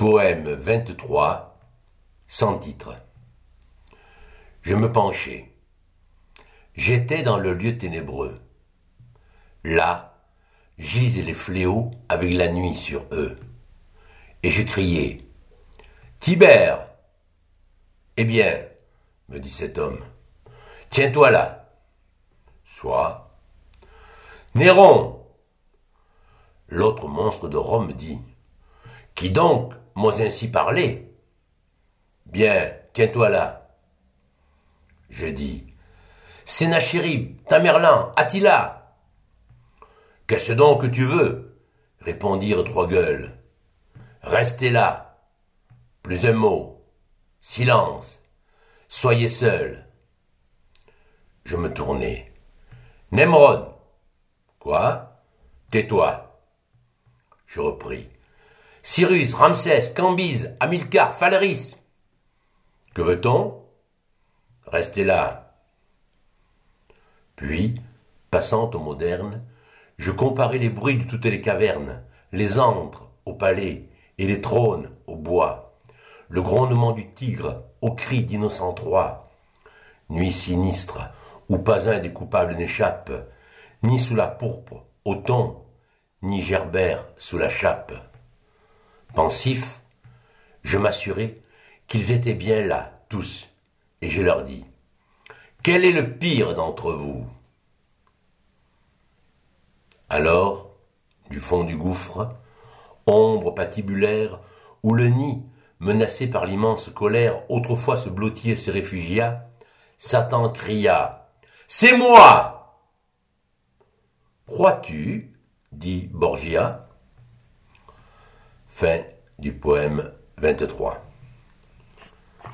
Poème 23, sans titre. Je me penchai. J'étais dans le lieu ténébreux. Là, gisent les fléaux avec la nuit sur eux. Et je criai, « Tibère !» « Eh bien, me dit cet homme, tiens-toi là. »« Soit. »« Néron !» L'autre monstre de Rome dit, « Qui donc m'ose ainsi parler ?»« Bien, tiens-toi là. » Je dis, « Sénachérib, Tamerlan, Attila !»« Qu'est-ce donc que tu veux ?» répondirent trois gueules. « Restez là. Plus un mot. Silence. Soyez seuls. » Je me tournai. « Nemrod !»« Quoi ? Tais-toi. » Je repris. « Cyrus, Ramsès, Cambyse, Hamilcar, Phaléris. »« Que veut-on ? » ?»« Restez là. » Puis, passant au moderne, je comparai les bruits de toutes les cavernes, les antres au palais et les trônes au bois, le grondement du tigre aux cris d'innocents Troie. Nuit sinistre où pas un des coupables n'échappe, ni sous la pourpre au thon, ni Gerbert sous la chape. Pensif, je m'assurai qu'ils étaient bien là, tous, et je leur dis, « Quel est le pire d'entre vous ?» Alors, du fond du gouffre, ombre patibulaire, où le nid, menacé par l'immense colère, autrefois se blottit et se réfugia, Satan cria, « C'est moi !»« Crois-tu ?» dit Borgia. Fin du poème 23.